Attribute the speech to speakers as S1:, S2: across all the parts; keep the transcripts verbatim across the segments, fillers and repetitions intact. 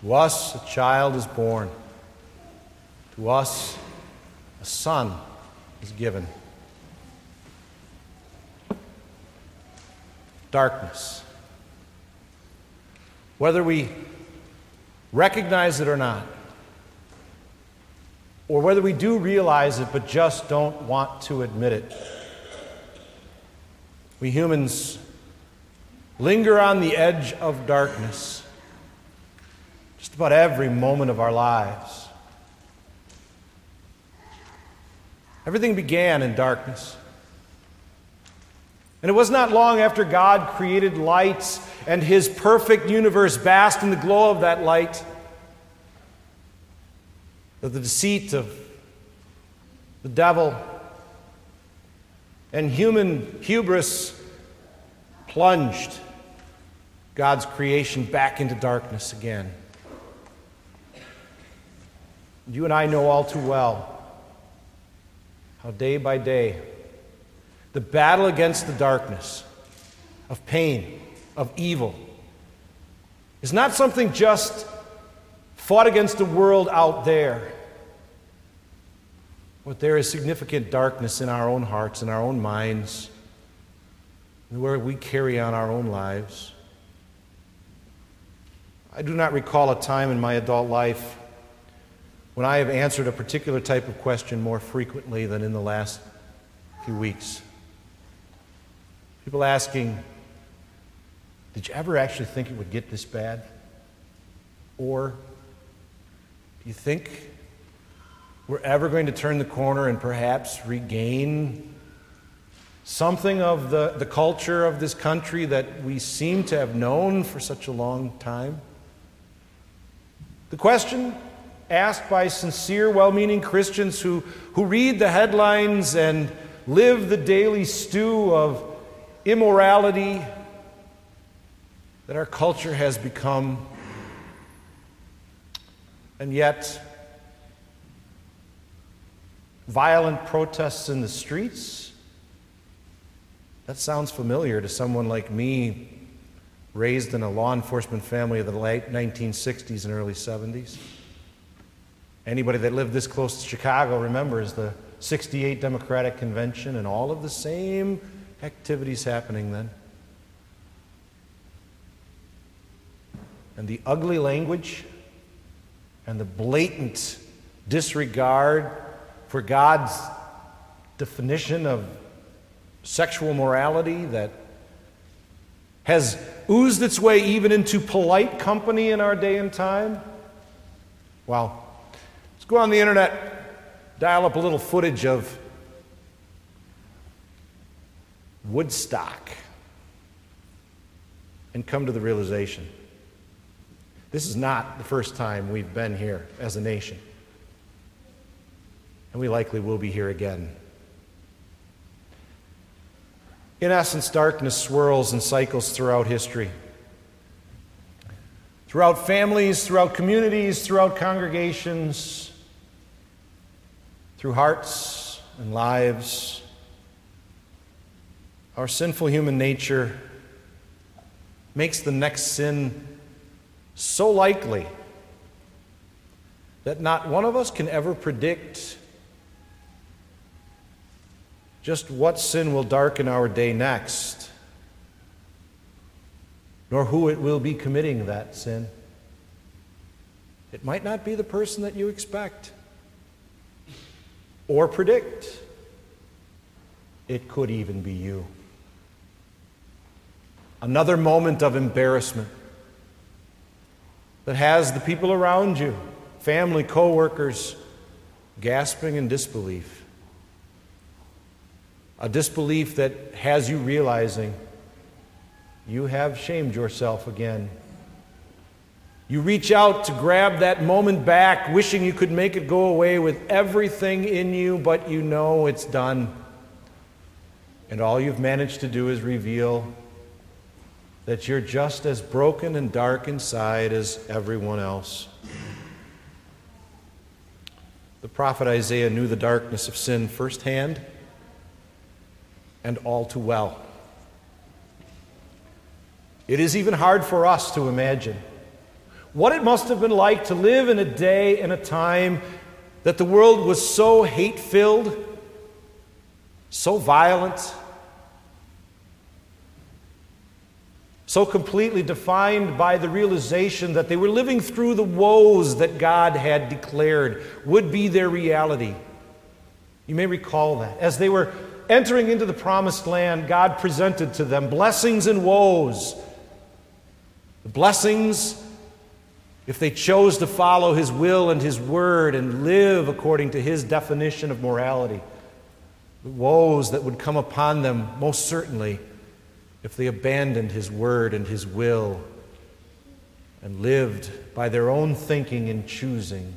S1: To us a child is born. To us a son is given. Darkness. Whether we recognize it or not, or whether we do realize it but just don't want to admit it, we humans linger on the edge of darkness just about every moment of our lives. Everything began in darkness. And it was not long after God created light and His perfect universe basked in the glow of that light that the deceit of the devil and human hubris plunged God's creation back into darkness again. You and I know all too well how day by day the battle against the darkness of pain, of evil, is not something just fought against the world out there, but there is significant darkness in our own hearts, in our own minds, where we carry on our own lives. I do not recall a time in my adult life when I have answered a particular type of question more frequently than in the last few weeks. People asking, did you ever actually think it would get this bad? Or do you think we're ever going to turn the corner and perhaps regain something of the, the culture of this country that we seem to have known for such a long time? The question asked by sincere, well-meaning Christians who, who read the headlines and live the daily stew of immorality that our culture has become, and yet violent protests in the streets. That sounds familiar to someone like me, raised in a law enforcement family of the late nineteen sixties and early seventies. Anybody that lived this close to Chicago remembers the sixty-eight Democratic Convention and all of the same activities happening then. And the ugly language and the blatant disregard for God's definition of sexual morality that has oozed its way even into polite company in our day and time. Wow. Let's go on the internet, dial up a little footage of Woodstock, and come to the realization this is not the first time we've been here as a nation, and we likely will be here again. In essence, darkness swirls and cycles throughout history, throughout families, throughout communities, throughout congregations, through hearts and lives. Our sinful human nature makes the next sin so likely that not one of us can ever predict just what sin will darken our day next, nor who it will be committing that sin. It might not be the person that you expect or predict. It could even be you. Another moment of embarrassment that has the people around you, family, co-workers, gasping in disbelief. A disbelief that has you realizing you have shamed yourself again. You reach out to grab that moment back, wishing you could make it go away with everything in you, but you know it's done. And all you've managed to do is reveal that you're just as broken and dark inside as everyone else. The prophet Isaiah knew the darkness of sin firsthand and all too well. It is even hard for us to imagine what it must have been like to live in a day and a time that the world was so hate-filled, so violent, so completely defined by the realization that they were living through the woes that God had declared would be their reality. You may recall that. As they were entering into the promised land, God presented to them blessings and woes. The blessings, if they chose to follow His will and His word and live according to His definition of morality. The woes that would come upon them, most certainly, if they abandoned His word and His will and lived by their own thinking and choosing.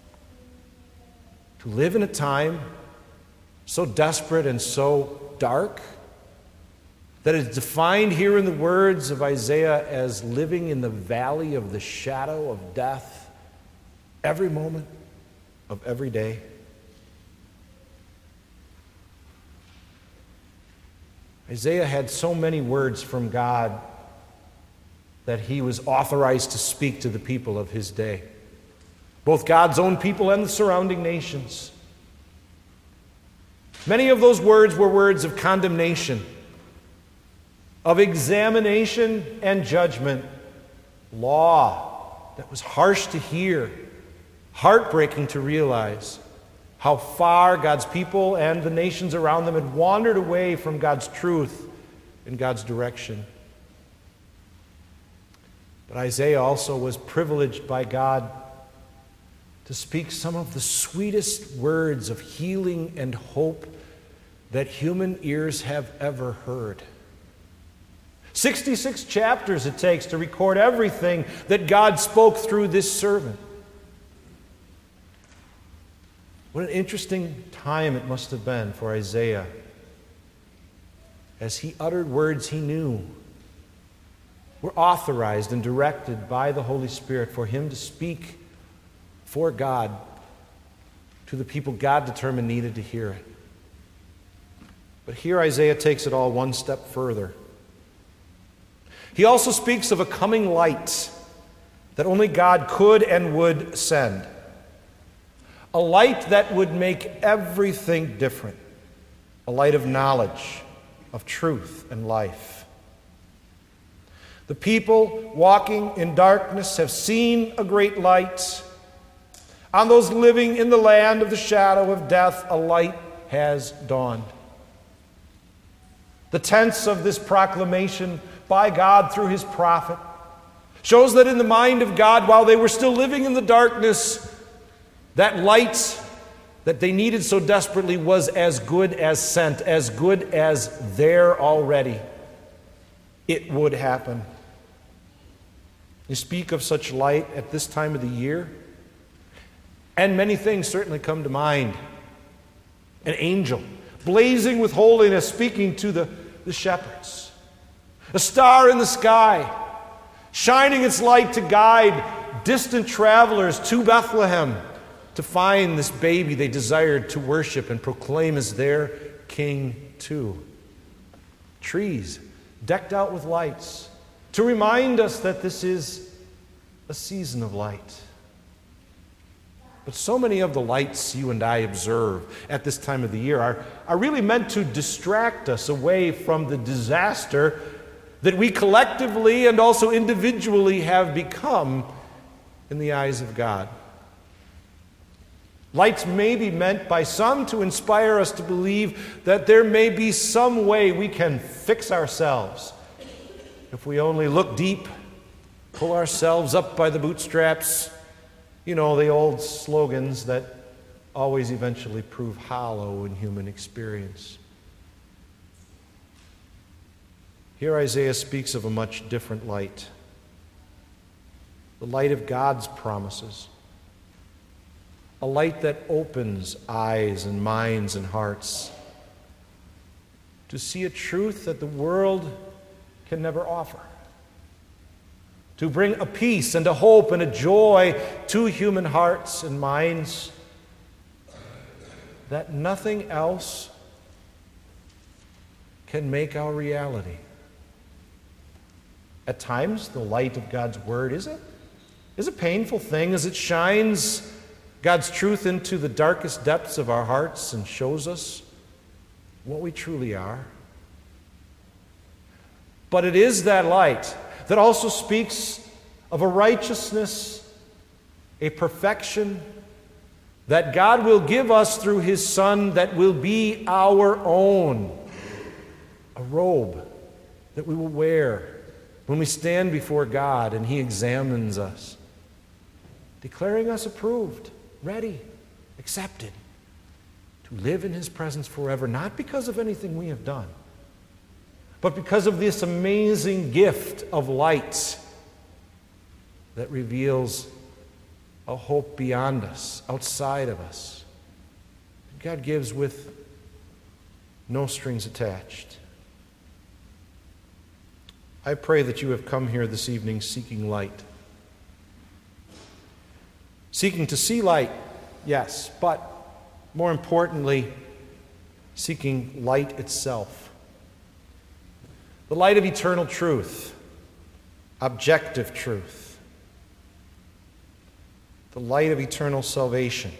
S1: To live in a time so desperate and so dark that is defined here in the words of Isaiah as living in the valley of the shadow of death every moment of every day. Isaiah had so many words from God that he was authorized to speak to the people of his day, both God's own people and the surrounding nations. Many of those words were words of condemnation, of examination and judgment, law that was harsh to hear, heartbreaking to realize how far God's people and the nations around them had wandered away from God's truth and God's direction. But Isaiah also was privileged by God to speak some of the sweetest words of healing and hope that human ears have ever heard. sixty-six chapters it takes to record everything that God spoke through this servant. What an interesting time it must have been for Isaiah as he uttered words he knew were authorized and directed by the Holy Spirit for him to speak for God to the people God determined needed to hear it. But here Isaiah takes it all one step further. He also speaks of a coming light that only God could and would send. A light that would make everything different. A light of knowledge, of truth and life. The people walking in darkness have seen a great light. On those living in the land of the shadow of death, a light has dawned. The tense of this proclamation by God through His prophet shows that in the mind of God, while they were still living in the darkness, that light that they needed so desperately was as good as sent, as good as there already. It would happen. You speak of such light at this time of the year, and many things certainly come to mind. An angel, blazing with holiness, speaking to the, the shepherds. A star in the sky, shining its light to guide distant travelers to Bethlehem to find this baby they desired to worship and proclaim as their king too. Trees decked out with lights to remind us that this is a season of light. But so many of the lights you and I observe at this time of the year are, are really meant to distract us away from the disaster that we collectively and also individually have become in the eyes of God. Lights may be meant by some to inspire us to believe that there may be some way we can fix ourselves. If we only look deep, pull ourselves up by the bootstraps, you know, the old slogans that always eventually prove hollow in human experience. Here Isaiah speaks of a much different light. The light of God's promises. A light that opens eyes and minds and hearts to see a truth that the world can never offer. To bring a peace and a hope and a joy to human hearts and minds that nothing else can make our reality. At times, the light of God's Word, is it? is a painful thing as it shines God's truth into the darkest depths of our hearts and shows us what we truly are. But it is that light that also speaks of a righteousness, a perfection that God will give us through His Son that will be our own. A robe that we will wear when we stand before God and He examines us, declaring us approved, ready, accepted, to live in His presence forever, not because of anything we have done, but because of this amazing gift of light that reveals a hope beyond us, outside of us. God gives with no strings attached. I pray that you have come here this evening seeking light. Seeking to see light, yes, but more importantly, seeking light itself. The light of eternal truth, objective truth. The light of eternal salvation.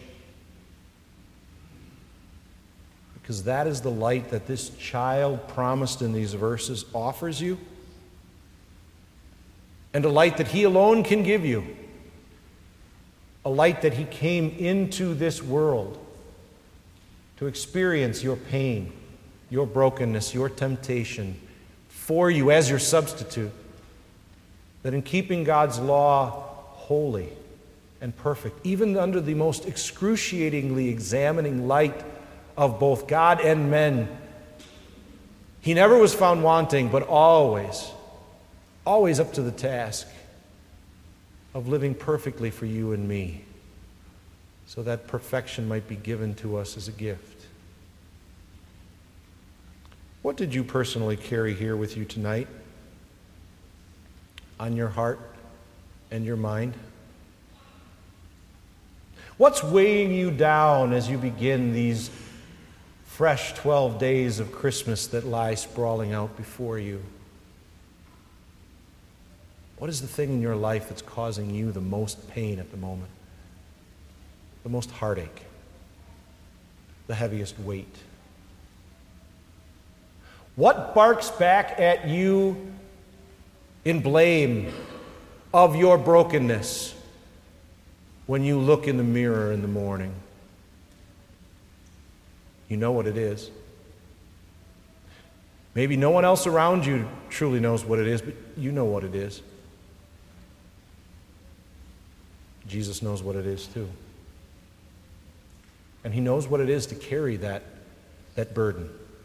S1: Because that is the light that this child promised in these verses offers you, and a light that He alone can give you. A light that He came into this world to experience your pain, your brokenness, your temptation for you as your substitute. That in keeping God's law holy and perfect, even under the most excruciatingly examining light of both God and men, He never was found wanting, but always, always up to the task of living perfectly for you and me, so that perfection might be given to us as a gift. What did you personally carry here with you tonight on your heart and your mind? What's weighing you down as you begin these fresh twelve days of Christmas that lie sprawling out before you? What is the thing in your life that's causing you the most pain at the moment? The most heartache? The heaviest weight? What barks back at you in blame of your brokenness when you look in the mirror in the morning? You know what it is. Maybe no one else around you truly knows what it is, but you know what it is. Jesus knows what it is too. And He knows what it is to carry that, that burden.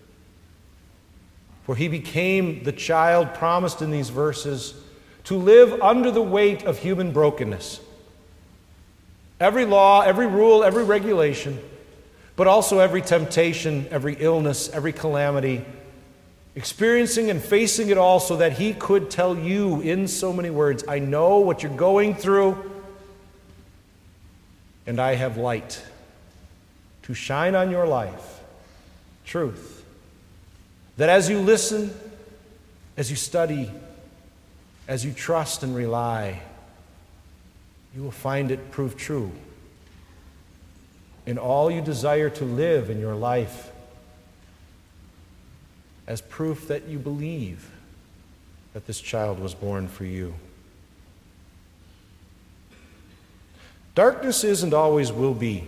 S1: For He became the child promised in these verses to live under the weight of human brokenness. Every law, every rule, every regulation, but also every temptation, every illness, every calamity, experiencing and facing it all so that He could tell you in so many words, I know what you're going through, and I have light to shine on your life, truth, that as you listen, as you study, as you trust and rely, you will find it prove true in all you desire to live in your life as proof that you believe that this child was born for you. Darkness is and always will be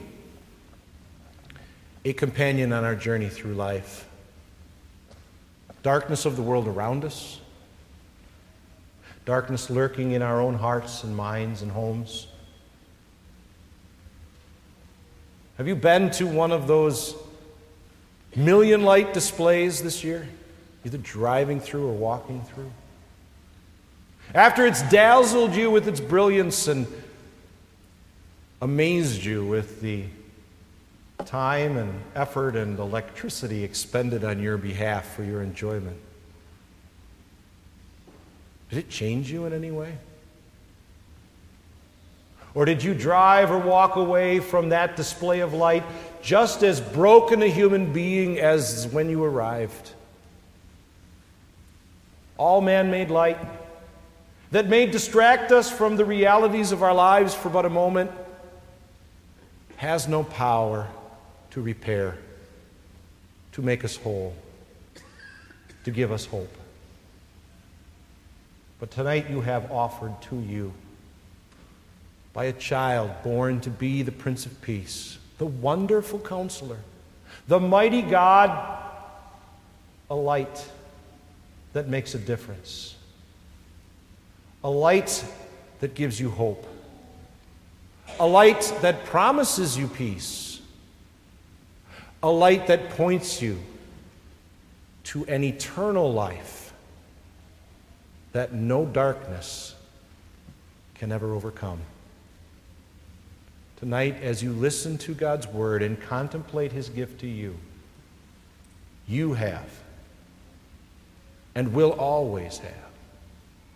S1: a companion on our journey through life. Darkness of the world around us, darkness lurking in our own hearts and minds and homes. Have you been to one of those million light displays this year, either driving through or walking through? After it's dazzled you with its brilliance and amazed you with the time and effort and electricity expended on your behalf for your enjoyment, did it change you in any way? Or did you drive or walk away from that display of light just as broken a human being as when you arrived? All man-made light, that may distract us from the realities of our lives for but a moment, has no power to repair, to make us whole, to give us hope. But tonight you have offered to you, by a child born to be the Prince of Peace, the wonderful Counselor, the mighty God, a light that makes a difference, a light that gives you hope, a light that promises you peace, a light that points you to an eternal life that no darkness can ever overcome. Tonight, as you listen to God's word and contemplate his gift to you, you have and will always have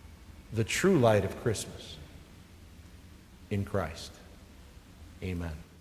S1: the true light of Christmas in Christ. Amen.